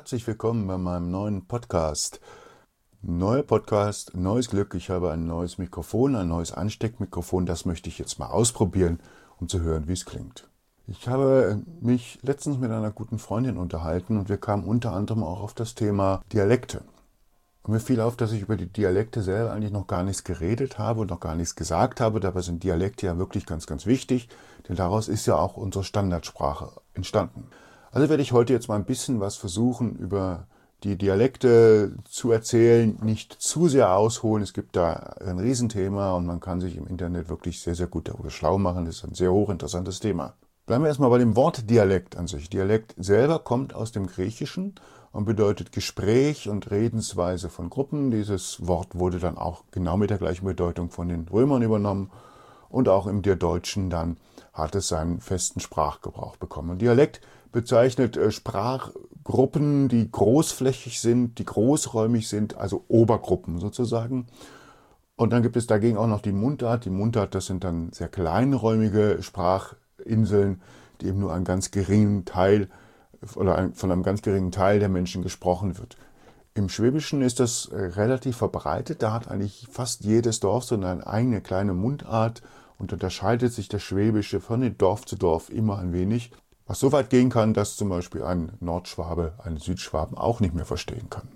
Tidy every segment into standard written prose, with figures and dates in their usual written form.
herzlich willkommen bei meinem neuen Podcast. Neuer Podcast, neues Glück. Ich habe ein neues Mikrofon, ein neues Ansteckmikrofon. Das möchte ich jetzt mal ausprobieren, um zu hören, wie es klingt. Ich habe mich letztens mit einer guten Freundin unterhalten und wir kamen unter anderem auch auf das Thema Dialekte. Und mir fiel auf, dass ich über die Dialekte selber eigentlich noch gar nichts geredet habe und noch gar nichts gesagt habe. Dabei sind Dialekte ja wirklich ganz, ganz wichtig, denn daraus ist ja auch unsere Standardsprache entstanden. Also werde ich heute jetzt mal ein bisschen was versuchen, über die Dialekte zu erzählen, nicht zu sehr ausholen. Es gibt da ein Riesenthema und man kann sich im Internet wirklich sehr, sehr gut darüber schlau machen. Das ist ein sehr hochinteressantes Thema. Bleiben wir erstmal bei dem Wort Dialekt an sich. Dialekt selber kommt aus dem Griechischen und bedeutet Gespräch und Redensweise von Gruppen. Dieses Wort wurde dann auch genau mit der gleichen Bedeutung von den Römern übernommen und auch im Deutschen dann hat es seinen festen Sprachgebrauch bekommen. Und Dialekt bezeichnet Sprachgruppen, die großflächig sind, die großräumig sind, also Obergruppen sozusagen. Und dann gibt es dagegen auch noch die Mundart. Die Mundart, das sind dann sehr kleinräumige Sprachinseln, die eben nur einen ganz geringen Teil oder von einem ganz geringen Teil der Menschen gesprochen wird. Im Schwäbischen ist das relativ verbreitet. Da hat eigentlich fast jedes Dorf so eine eigene kleine Mundart und unterscheidet sich das Schwäbische von Dorf zu Dorf immer ein wenig. Was so weit gehen kann, dass zum Beispiel ein Nordschwabe einen Südschwaben auch nicht mehr verstehen kann.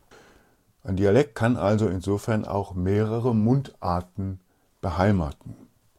Ein Dialekt kann also insofern auch mehrere Mundarten beheimaten.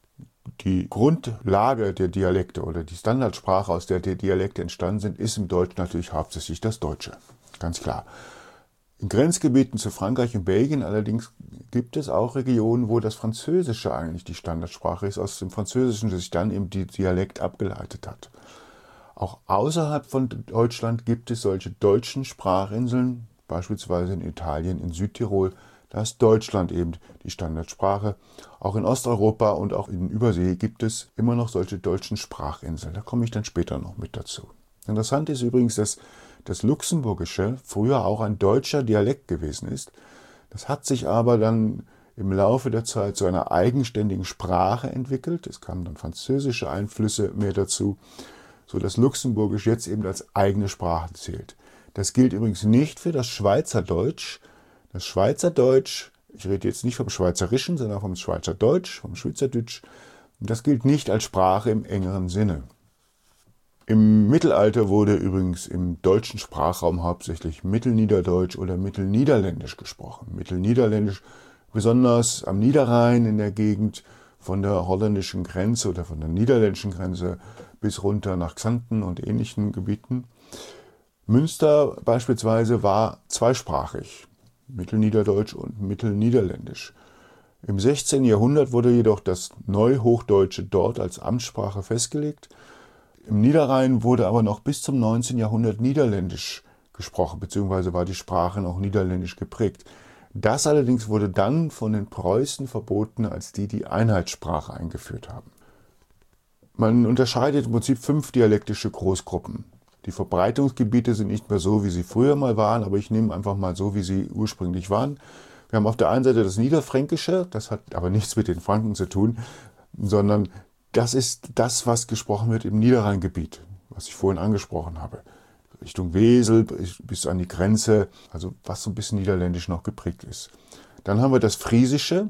Die Grundlage der Dialekte oder die Standardsprache, aus der die Dialekte entstanden sind, ist im Deutschen natürlich hauptsächlich das Deutsche. Ganz klar. In Grenzgebieten zu Frankreich und Belgien allerdings gibt es auch Regionen, wo das Französische eigentlich die Standardsprache ist, aus dem Französischen sich dann eben die Dialekt abgeleitet hat. Auch außerhalb von Deutschland gibt es solche deutschen Sprachinseln, beispielsweise in Italien, in Südtirol. Da ist Deutschland eben die Standardsprache. Auch in Osteuropa und auch in Übersee gibt es immer noch solche deutschen Sprachinseln. Da komme ich dann später noch mit dazu. Interessant ist übrigens, dass das Luxemburgische früher auch ein deutscher Dialekt gewesen ist. Das hat sich aber dann im Laufe der Zeit zu einer eigenständigen Sprache entwickelt. Es kamen dann französische Einflüsse mehr dazu, so dass Luxemburgisch jetzt eben als eigene Sprache zählt. Das gilt übrigens nicht für das Schweizerdeutsch. Das Schweizerdeutsch, ich rede jetzt nicht vom Schweizerischen, sondern vom Schweizerdeutsch, vom Schweizerdeutsch, das gilt nicht als Sprache im engeren Sinne. Im Mittelalter wurde übrigens im deutschen Sprachraum hauptsächlich Mittelniederdeutsch oder Mittelniederländisch gesprochen. Mittelniederländisch besonders am Niederrhein in der Gegend von der holländischen Grenze oder von der niederländischen Grenze bis runter nach Xanten und ähnlichen Gebieten. Münster beispielsweise war zweisprachig, Mittelniederdeutsch und Mittelniederländisch. Im 16. Jahrhundert wurde jedoch das Neuhochdeutsche dort als Amtssprache festgelegt. Im Niederrhein wurde aber noch bis zum 19. Jahrhundert Niederländisch gesprochen, beziehungsweise war die Sprache noch niederländisch geprägt. Das allerdings wurde dann von den Preußen verboten, als die Einheitssprache eingeführt haben. Man unterscheidet im Prinzip 5 dialektische Großgruppen. Die Verbreitungsgebiete sind nicht mehr so, wie sie früher mal waren, aber ich nehme einfach mal so, wie sie ursprünglich waren. Wir haben auf der einen Seite das Niederfränkische, das hat aber nichts mit den Franken zu tun, sondern das ist das, was gesprochen wird im Niederrheingebiet, was ich vorhin angesprochen habe. Richtung Wesel bis an die Grenze, also was so ein bisschen niederländisch noch geprägt ist. Dann haben wir das Friesische,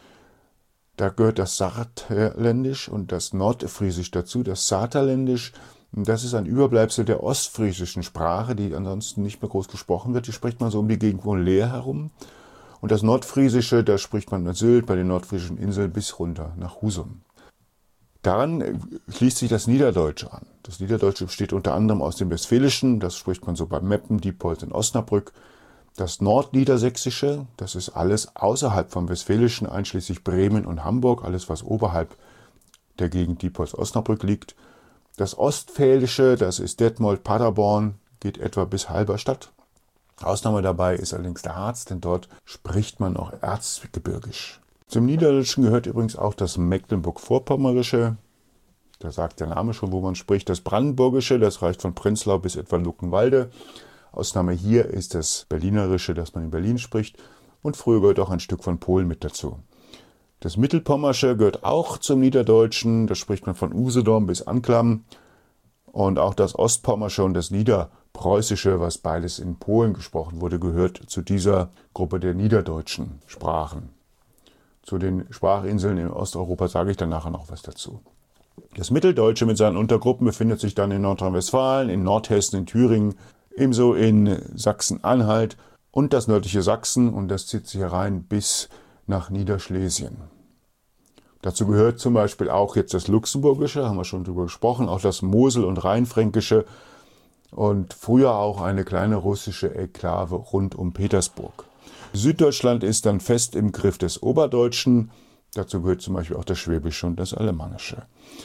da gehört das Saarländisch und das Nordfriesisch dazu, das Saterländisch. Das ist ein Überbleibsel der ostfriesischen Sprache, die ansonsten nicht mehr groß gesprochen wird. Die spricht man so um die Gegend von Leer herum. Und das Nordfriesische, da spricht man bei Sylt, bei den nordfriesischen Inseln bis runter nach Husum. Daran schließt sich das Niederdeutsche an. Das Niederdeutsche besteht unter anderem aus dem Westfälischen, das spricht man so bei Meppen, Diepholz und Osnabrück. Das Nordniedersächsische, das ist alles außerhalb vom Westfälischen, einschließlich Bremen und Hamburg, alles was oberhalb der Gegend Diepholz-Osnabrück liegt. Das Ostfälische, das ist Detmold, Paderborn, geht etwa bis Halberstadt. Ausnahme dabei ist allerdings der Harz, denn dort spricht man auch Erzgebirgisch. Zum Niederländischen gehört übrigens auch das Mecklenburg-Vorpommerische. Da sagt der Name schon, wo man spricht. Das Brandenburgische, das reicht von Prenzlau bis etwa Luckenwalde. Ausnahme hier ist das Berlinerische, das man in Berlin spricht. Und früher gehört auch ein Stück von Polen mit dazu. Das Mittelpommersche gehört auch zum Niederdeutschen. Da spricht man von Usedom bis Anklam. Und auch das Ostpommersche und das Niederpommersche Preußische, was beides in Polen gesprochen wurde, gehört zu dieser Gruppe der niederdeutschen Sprachen. Zu den Sprachinseln in Osteuropa sage ich dann nachher noch was dazu. Das Mitteldeutsche mit seinen Untergruppen befindet sich dann in Nordrhein-Westfalen, in Nordhessen, in Thüringen, ebenso in Sachsen-Anhalt und das nördliche Sachsen, und das zieht sich herein bis nach Niederschlesien. Dazu gehört zum Beispiel auch jetzt das Luxemburgische, haben wir schon drüber gesprochen, auch das Mosel- und Rheinfränkische und früher auch eine kleine russische Exklave rund um Petersburg. Süddeutschland ist dann fest im Griff des Oberdeutschen. Dazu gehört zum Beispiel auch das Schwäbische und das Alemannische.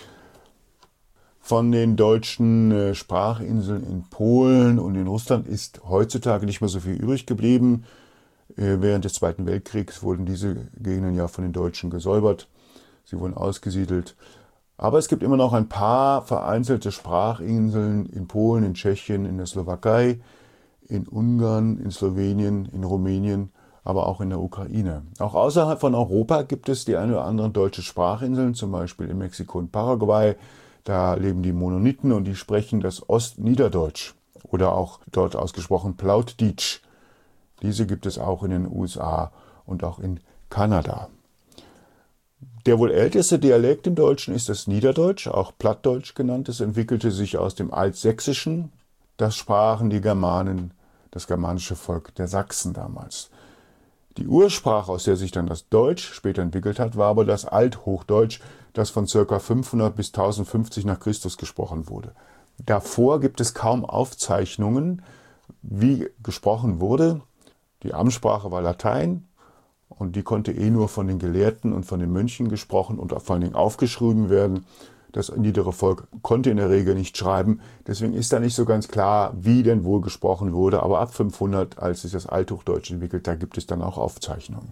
Von den deutschen Sprachinseln in Polen und in Russland ist heutzutage nicht mehr so viel übrig geblieben. Während des Zweiten Weltkriegs wurden diese Gegenden ja von den Deutschen gesäubert. Sie wurden ausgesiedelt. Aber es gibt immer noch ein paar vereinzelte Sprachinseln in Polen, in Tschechien, in der Slowakei, in Ungarn, in Slowenien, in Rumänien, aber auch in der Ukraine. Auch außerhalb von Europa gibt es die ein oder anderen deutsche Sprachinseln, zum Beispiel in Mexiko und Paraguay. Da leben die Mennoniten und die sprechen das Ostniederdeutsch oder auch dort ausgesprochen Plautdietsch. Diese gibt es auch in den USA und auch in Kanada. Der wohl älteste Dialekt im Deutschen ist das Niederdeutsch, auch Plattdeutsch genannt. Es entwickelte sich aus dem Altsächsischen. Das sprachen die Germanen, das germanische Volk der Sachsen damals. Die Ursprache, aus der sich dann das Deutsch später entwickelt hat, war aber das Althochdeutsch, das von ca. 500 bis 1050 nach Christus gesprochen wurde. Davor gibt es kaum Aufzeichnungen, wie gesprochen wurde. Die Amtssprache war Latein und die konnte nur von den Gelehrten und von den Mönchen gesprochen und vor allen Dingen aufgeschrieben werden. Das niedere Volk konnte in der Regel nicht schreiben. Deswegen ist da nicht so ganz klar, wie denn wohl gesprochen wurde. Aber ab 500, als sich das Althochdeutsch entwickelt, da gibt es dann auch Aufzeichnungen.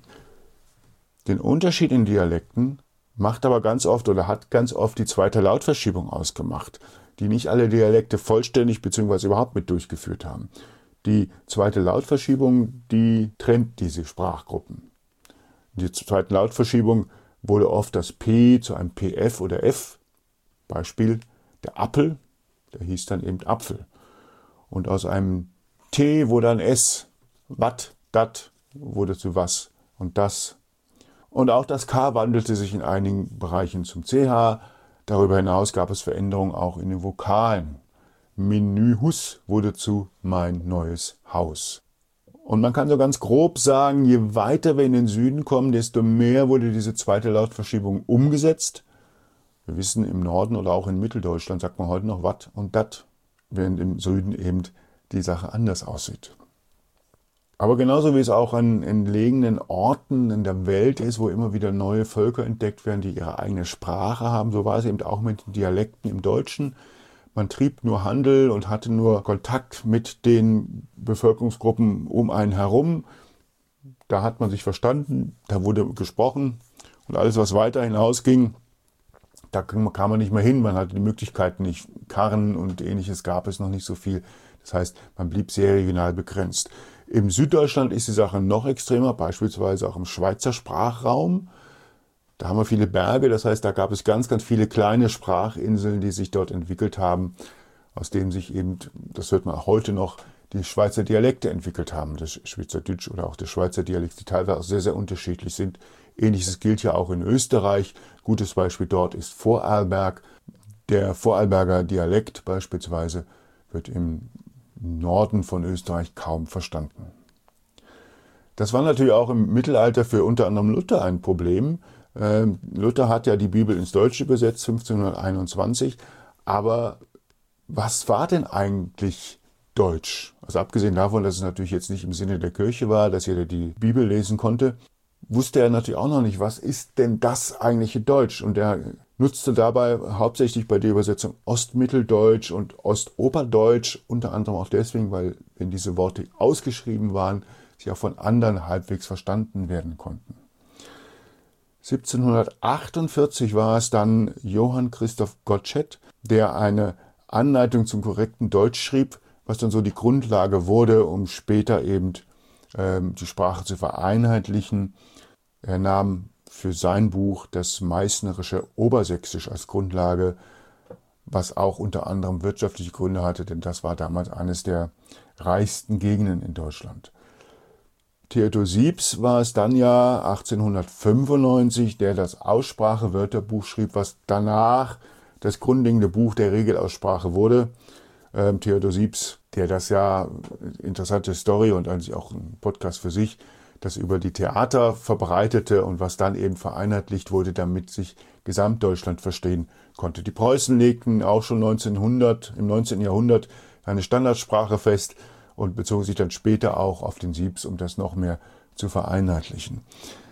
Den Unterschied in Dialekten macht aber ganz oft oder hat ganz oft die zweite Lautverschiebung ausgemacht, die nicht alle Dialekte vollständig bzw. überhaupt mit durchgeführt haben. Die zweite Lautverschiebung, die trennt diese Sprachgruppen. In der zweiten Lautverschiebung wurde oft das P zu einem PF oder F. Beispiel, der Appel, der hieß dann eben Apfel. Und aus einem T wurde ein S. Wat, dat wurde zu was und das. Und auch das K wandelte sich in einigen Bereichen zum CH. Darüber hinaus gab es Veränderungen auch in den Vokalen. Menühus wurde zu mein neues Haus. Und man kann so ganz grob sagen, je weiter wir in den Süden kommen, desto mehr wurde diese zweite Lautverschiebung umgesetzt. Wir wissen, im Norden oder auch in Mitteldeutschland sagt man heute noch wat und dat, während im Süden eben die Sache anders aussieht. Aber genauso wie es auch an entlegenen Orten in der Welt ist, wo immer wieder neue Völker entdeckt werden, die ihre eigene Sprache haben, so war es eben auch mit den Dialekten im Deutschen. Man trieb nur Handel und hatte nur Kontakt mit den Bevölkerungsgruppen um einen herum. Da hat man sich verstanden, da wurde gesprochen und alles, was weiter hinausging, da kam man nicht mehr hin, man hatte die Möglichkeiten nicht. Karren und ähnliches gab es noch nicht so viel. Das heißt, man blieb sehr regional begrenzt. Im Süddeutschland ist die Sache noch extremer, beispielsweise auch im Schweizer Sprachraum. Da haben wir viele Berge, das heißt, da gab es ganz, ganz viele kleine Sprachinseln, die sich dort entwickelt haben, aus denen sich eben, das hört man auch heute noch, die Schweizer Dialekte entwickelt haben, das Schweizerdeutsch oder auch der Schweizer Dialekt, die teilweise auch sehr, sehr unterschiedlich sind. Ähnliches gilt ja auch in Österreich. Gutes Beispiel dort ist Vorarlberg. Der Vorarlberger Dialekt beispielsweise wird im Norden von Österreich kaum verstanden. Das war natürlich auch im Mittelalter für unter anderem Luther ein Problem. Luther hat ja die Bibel ins Deutsche übersetzt, 1521. Aber was war denn eigentlich Deutsch? Also abgesehen davon, dass es natürlich jetzt nicht im Sinne der Kirche war, dass jeder die Bibel lesen konnte, wusste er natürlich auch noch nicht, was ist denn das eigentliche Deutsch? Und er nutzte dabei hauptsächlich bei der Übersetzung Ostmitteldeutsch und Ostoberdeutsch, unter anderem auch deswegen, weil, wenn diese Worte ausgeschrieben waren, sie auch von anderen halbwegs verstanden werden konnten. 1748 war es dann Johann Christoph Gottsched, der eine Anleitung zum korrekten Deutsch schrieb, was dann so die Grundlage wurde, um später eben die Sprache zu vereinheitlichen. Er nahm für sein Buch das meißnerische Obersächsisch als Grundlage, was auch unter anderem wirtschaftliche Gründe hatte, denn das war damals eines der reichsten Gegenden in Deutschland. Theodor Siebs war es dann ja 1895, der das Aussprachewörterbuch schrieb, was danach das grundlegende Buch der Regelaussprache wurde. Theodor Siebs, der das ja, interessante Story und eigentlich auch ein Podcast für sich, das über die Theater verbreitete und was dann eben vereinheitlicht wurde, damit sich Gesamtdeutschland verstehen konnte. Die Preußen legten auch schon im 19. Jahrhundert eine Standardsprache fest und bezogen sich dann später auch auf den Siebs, um das noch mehr zu vereinheitlichen.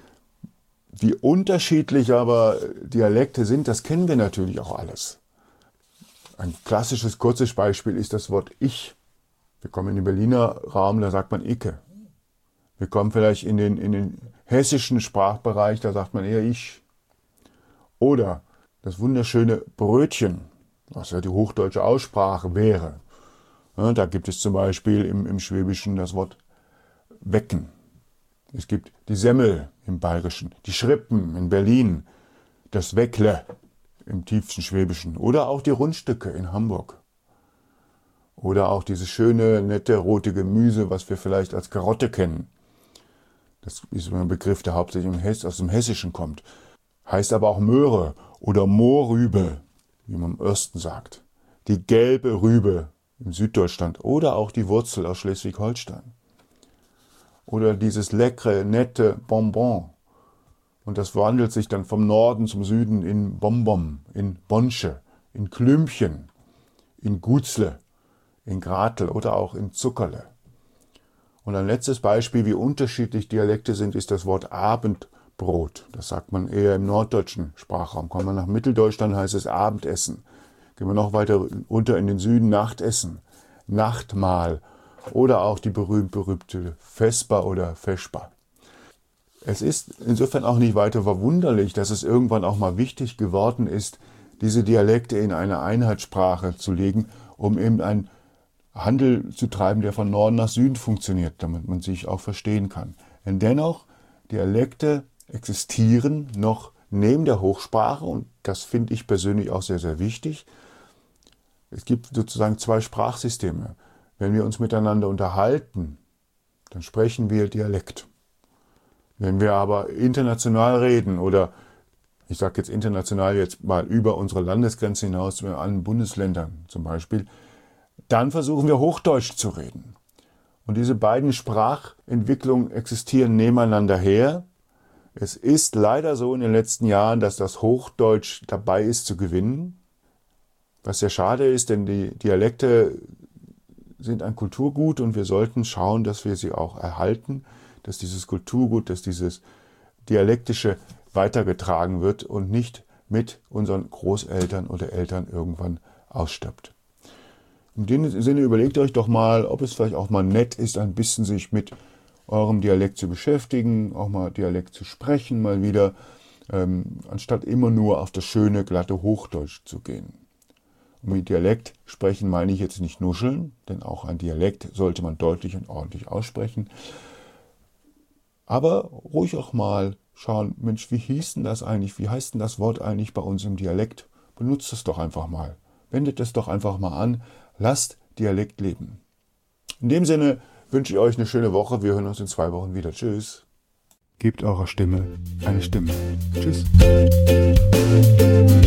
Wie unterschiedlich aber Dialekte sind, das kennen wir natürlich auch alles. Ein klassisches, kurzes Beispiel ist das Wort Ich. Wir kommen in den Berliner Raum, da sagt man Icke. Wir kommen vielleicht in den hessischen Sprachbereich, da sagt man eher Ich. Oder das wunderschöne Brötchen, was ja die hochdeutsche Aussprache wäre. Ja, da gibt es zum Beispiel im Schwäbischen das Wort Wecken. Es gibt die Semmel im Bayerischen, die Schrippen in Berlin, das Weckle im tiefsten Schwäbischen oder auch die Rundstücke in Hamburg. Oder auch dieses schöne, nette, rote Gemüse, was wir vielleicht als Karotte kennen. Das ist ein Begriff, der hauptsächlich aus dem Hessischen kommt. Heißt aber auch Möhre oder Mohrrübe, wie man im Osten sagt. Die gelbe Rübe in Süddeutschland oder auch die Wurzel aus Schleswig-Holstein. Oder dieses leckere, nette Bonbon. Und das wandelt sich dann vom Norden zum Süden in Bonbon, in Bonsche, in Klümpchen, in Gutzle, in Gratel oder auch in Zuckerle. Und ein letztes Beispiel, wie unterschiedlich Dialekte sind, ist das Wort Abendbrot. Das sagt man eher im norddeutschen Sprachraum. Kommen wir nach Mitteldeutschland, heißt es Abendessen. Gehen wir noch weiter runter in den Süden, Nachtessen, Nachtmahl oder auch die berühmte Vesper oder Vesper. Es ist insofern auch nicht weiter verwunderlich, dass es irgendwann auch mal wichtig geworden ist, diese Dialekte in eine Einheitssprache zu legen, um eben einen Handel zu treiben, der von Norden nach Süden funktioniert, damit man sich auch verstehen kann. Denn dennoch, Dialekte existieren noch neben der Hochsprache und das finde ich persönlich auch sehr, sehr wichtig. Es gibt sozusagen zwei Sprachsysteme. Wenn wir uns miteinander unterhalten, dann sprechen wir Dialekt. Wenn wir aber international reden oder ich sage jetzt international jetzt mal über unsere Landesgrenze hinaus, in allen Bundesländern zum Beispiel, dann versuchen wir Hochdeutsch zu reden. Und diese beiden Sprachentwicklungen existieren nebeneinander her. Es ist leider so in den letzten Jahren, dass das Hochdeutsch dabei ist zu gewinnen. Was sehr schade ist, denn die Dialekte sind ein Kulturgut und wir sollten schauen, dass wir sie auch erhalten, dass dieses Kulturgut, dass dieses Dialektische weitergetragen wird und nicht mit unseren Großeltern oder Eltern irgendwann ausstirbt. In dem Sinne überlegt euch doch mal, ob es vielleicht auch mal nett ist, ein bisschen sich mit eurem Dialekt zu beschäftigen, auch mal Dialekt zu sprechen, mal wieder, anstatt immer nur auf das schöne, glatte Hochdeutsch zu gehen. Und mit Dialekt sprechen meine ich jetzt nicht nuscheln, denn auch ein Dialekt sollte man deutlich und ordentlich aussprechen. Aber ruhig auch mal schauen, Mensch, wie hieß denn das eigentlich? Wie heißt denn das Wort eigentlich bei uns im Dialekt? Benutzt es doch einfach mal. Wendet es doch einfach mal an. Lasst Dialekt leben. In dem Sinne wünsche ich euch eine schöne Woche. Wir hören uns in 2 Wochen wieder. Tschüss. Gebt eurer Stimme eine Stimme. Tschüss.